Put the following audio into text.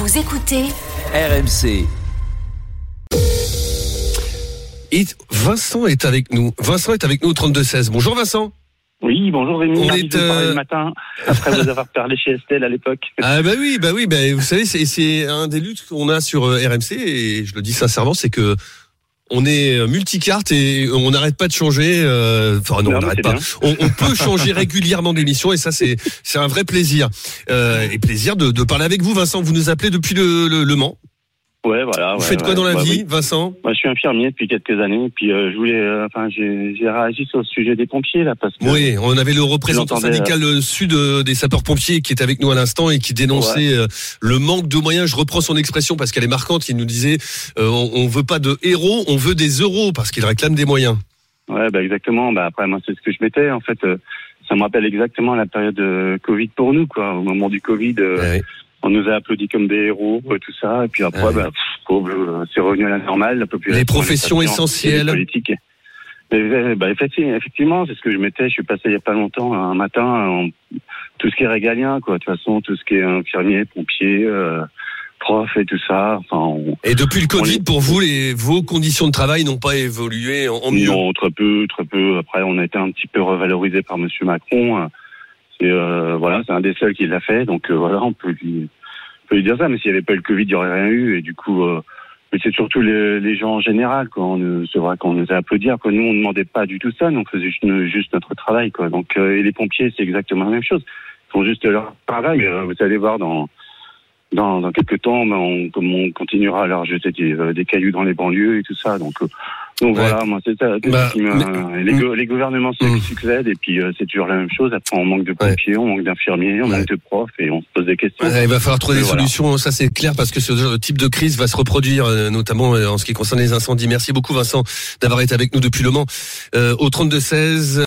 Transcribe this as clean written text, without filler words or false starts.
Vous écoutez RMC. Et Vincent est avec nous. Vincent est avec nous au 32-16. Bonjour Vincent. Oui, bonjour Rémi. On est le matin, après vous avoir parlé chez Estelle à l'époque. Ah bah oui, vous savez, c'est un des luttes qu'on a sur RMC, et je le dis sincèrement, c'est que on est multicarte et on n'arrête pas de changer. On n'arrête pas. On peut changer régulièrement d'émission, et ça c'est un vrai plaisir. Et plaisir de parler avec vous, Vincent. Vous nous appelez depuis le Mans. Ouais, voilà. Vous faites quoi dans la vie, Vincent? Moi, je suis infirmier depuis quelques années, et puis je voulais, j'ai réagi sur le sujet des pompiers là, parce que oui, on avait le représentant syndical sud des sapeurs-pompiers qui était avec nous à l'instant et qui dénonçait le manque de moyens. Je reprends son expression parce qu'elle est marquante. Il nous disait on veut pas de héros, on veut des euros, parce qu'il réclame des moyens. Ouais, exactement. Après, moi, c'est ce que je mettais. En fait, ça me rappelle exactement la période Covid pour nous, quoi. Au moment du Covid. On nous a applaudis comme des héros, tout ça, et puis après, c'est revenu à la normale, la population. Les professions essentielles. Politiques. Effectivement, c'est ce que je mettais. Je suis passé il y a pas longtemps, un matin, tout ce qui est régalien, quoi. De toute façon, tout ce qui est infirmier, pompier, prof et tout ça. Et depuis le Covid, pour vous, vos conditions de travail n'ont pas évolué en mieux? Non, très peu. Après, on a été un petit peu revalorisé par Monsieur Macron. C'est un des seuls qui l'a fait, donc on peut lui dire ça. Mais s'il n'y avait pas eu le Covid, il n'y aurait rien eu. Et du coup, mais c'est surtout les gens en général, quoi. C'est vrai qu'on nous a applaudi. Quoi. Nous, on ne demandait pas du tout ça, donc on faisait juste notre travail, quoi. Donc, et les pompiers, c'est exactement la même chose. Ils font juste leur travail. Vous allez voir dans quelques temps, on continuera à leur jeter des cailloux dans les banlieues et tout ça. Donc voilà, moi c'est ça. Les gouvernements succèdent, et puis c'est toujours la même chose. Après, on manque de pompiers, on manque d'infirmiers, on manque de profs, et on se pose des questions. Il va falloir trouver des solutions, ça c'est clair, parce que ce type de crise va se reproduire, notamment en ce qui concerne les incendies. Merci beaucoup Vincent d'avoir été avec nous depuis Le Mans au 32-16.